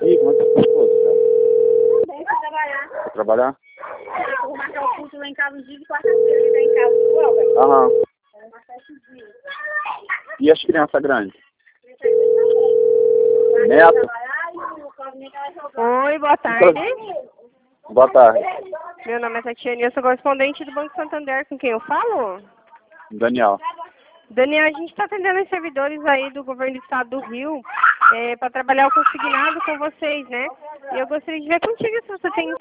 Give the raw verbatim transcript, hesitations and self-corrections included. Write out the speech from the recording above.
E como é que tá sua esposa, cara? Também pra trabalhar. Trabalhar? Eu vou marcar o curso lá em casa um dia de quarta-feira, ele tá em casa de folga. Aham. Eu vou marcar esse dia. E as crianças grandes? Neto? Oi, boa tarde. Boa tarde. Meu nome é Tatiane, eu sou correspondente do Banco Santander, com quem eu falo? Daniel. Daniel, a gente está atendendo os servidores aí do governo do estado do Rio é, para trabalhar o consignado com vocês, né? E eu gostaria de ver contigo se você tem